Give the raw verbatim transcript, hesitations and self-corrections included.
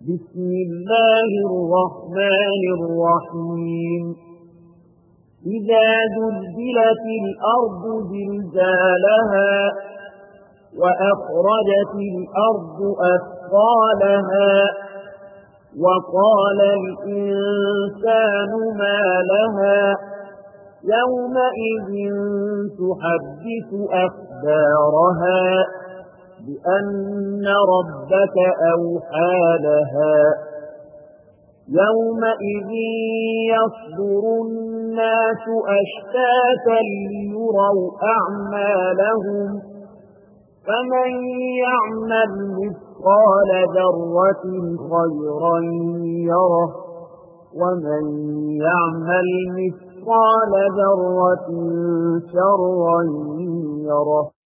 بسم الله الرحمن الرحيم إذا زلزلت الأرض زلزالها وأخرجت الأرض أثقالها وقال الإنسان ما لها يومئذ تحدث أخبارها بأن ربك أوحى لها يومئذ يصدر الناس أشتاتا ليروا أعمالهم فمن يعمل مثقال ذرة خيرا يره ومن يعمل مثقال ذرة شرا يره.